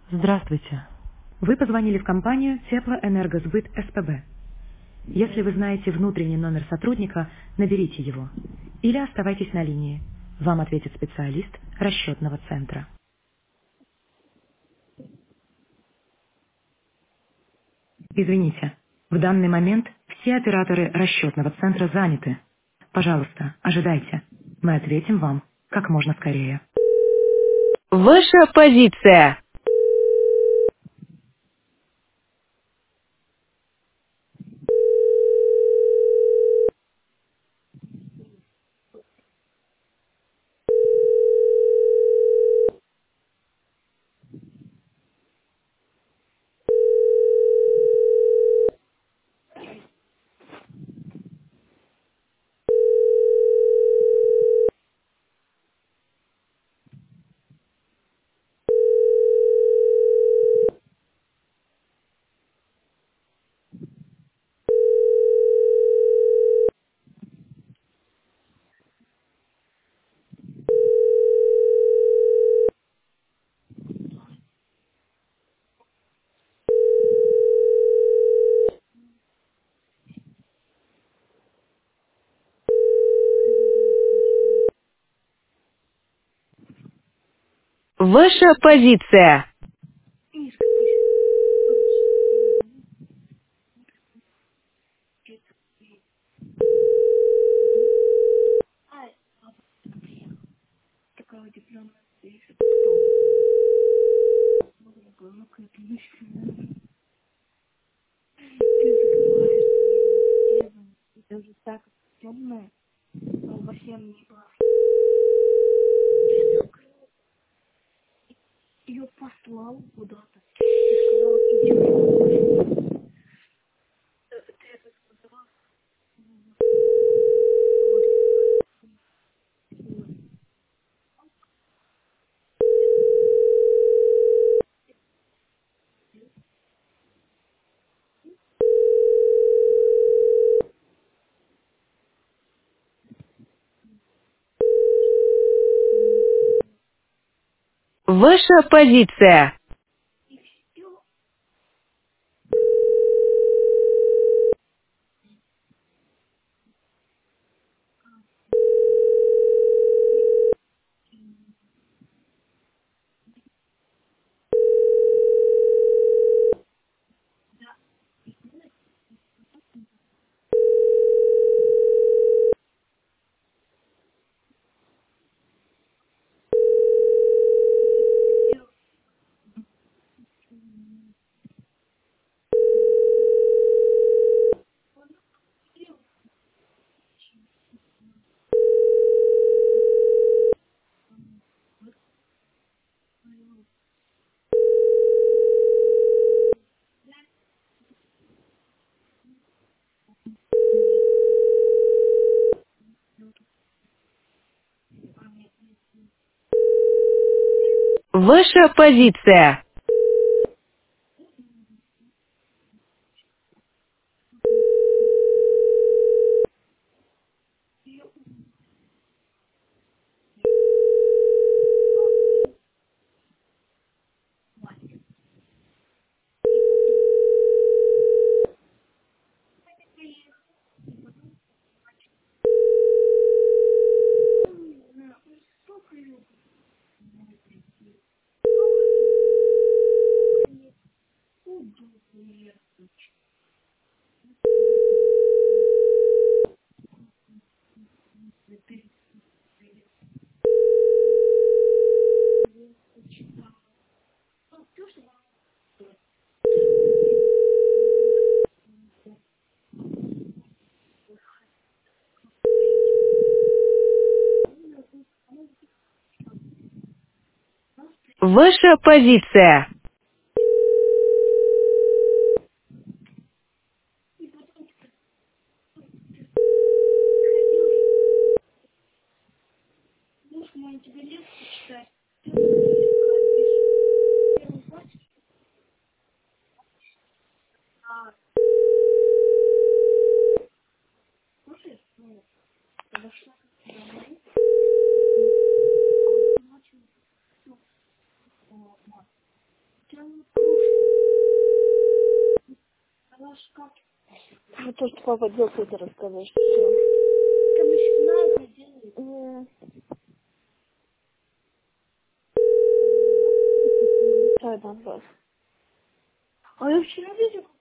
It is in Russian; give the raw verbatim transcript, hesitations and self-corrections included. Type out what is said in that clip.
Здравствуйте. Вы позвонили в компанию Теплоэнергосбыт СПБ. Если вы знаете внутренний номер сотрудника, наберите его. Или оставайтесь на линии. Вам ответит специалист расчетного центра. Извините, в данный момент все операторы расчетного центра заняты. Пожалуйста, ожидайте. Мы ответим вам как можно скорее. Ваша позиция. Ваша позиция. Ваша позиция. Ваша позиция. Ваша позиция. Вот то, что папа делал, ты рассказываешь. Всё. Там еще надо делать. М, Да, да, да. А я вчера видел,